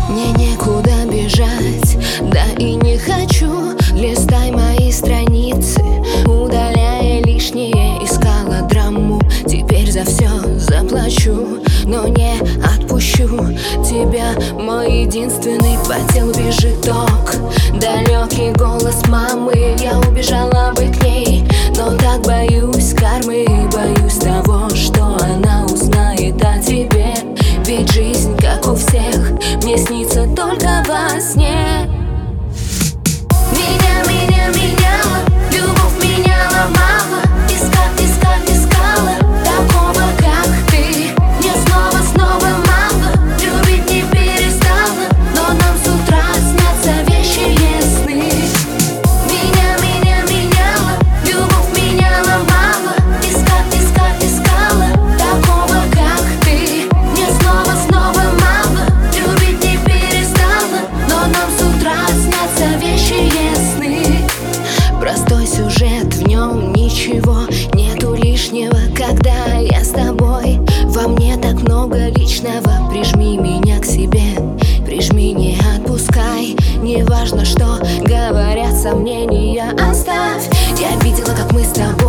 Мне некуда бежать, да и не хочу. Листай мои страницы, удаляя лишнее. Искала драму, теперь за все заплачу, но не отпущу тебя. Мой единственный по телу бежит ток, далекий голос мамы. Я убежала бы к ней, но так боюсь кармы. Боюсь того, что она узнает о тебе. Ведь жизнь, как у всех, мне снится только во сне. Меня меняла, любовь меняла мало. Искала такого, как ты. Мне снова мало, любить не перестала, но нам с утра снятся вещи сны. Меня меняла, любовь меняла мало. Искала такого, как ты. Мне снова мало, любить не перестала, но нам с утра снятся вещи сны. Простой сюжет, в нем ничего нету лишнего. Когда я с тобой, во мне так много личного. Прижми меня к себе, прижми, не отпускай. Не важно, что говорят сомнения, оставь. Я видела, как мы с тобой